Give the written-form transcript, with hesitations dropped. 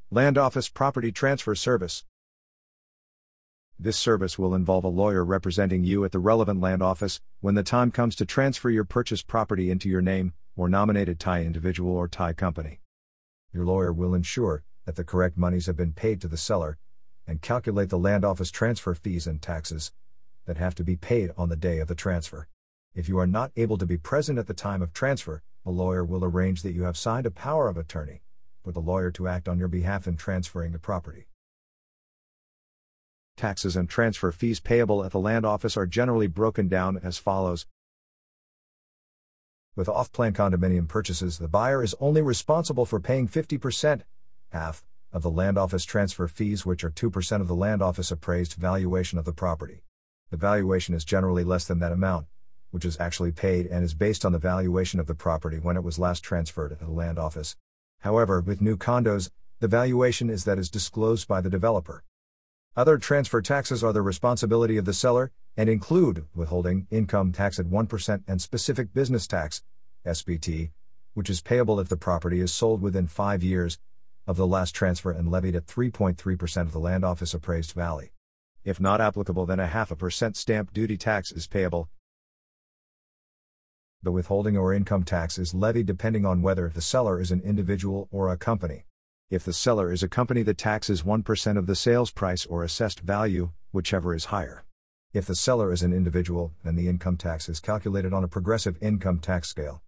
Land Office Property Transfer Service. This service will involve a lawyer representing you at the relevant land office when the time comes to transfer your purchased property into your name, or nominated Thai individual or Thai company. Your lawyer will ensure that the correct monies have been paid to the seller and calculate the land office transfer fees and taxes that have to be paid on the day of the transfer. If you are not able to be present at the time of transfer, a lawyer will arrange that you have signed a power of attorney for the lawyer to act on your behalf in transferring the property. Taxes and transfer fees payable at the land office are generally broken down as follows. With off-plan condominium purchases, the buyer is only responsible for paying 50%, half, of the land office transfer fees, which are 2% of the land office appraised valuation of the property. The valuation is generally less than that amount, which is actually paid, and is based on the valuation of the property when it was last transferred to the land office. However, with new condos, the valuation is that is disclosed by the developer. Other transfer taxes are the responsibility of the seller, and include withholding income tax at 1% and specific business tax, SBT, which is payable if the property is sold within 5 years of the last transfer and levied at 3.3% of the land office appraised value. If not applicable, then a 0.5% stamp duty tax is payable. The withholding or income tax is levied depending on whether the seller is an individual or a company. If the seller is a company, the tax is 1% of the sales price or assessed value, whichever is higher. If the seller is an individual, then the income tax is calculated on a progressive income tax scale.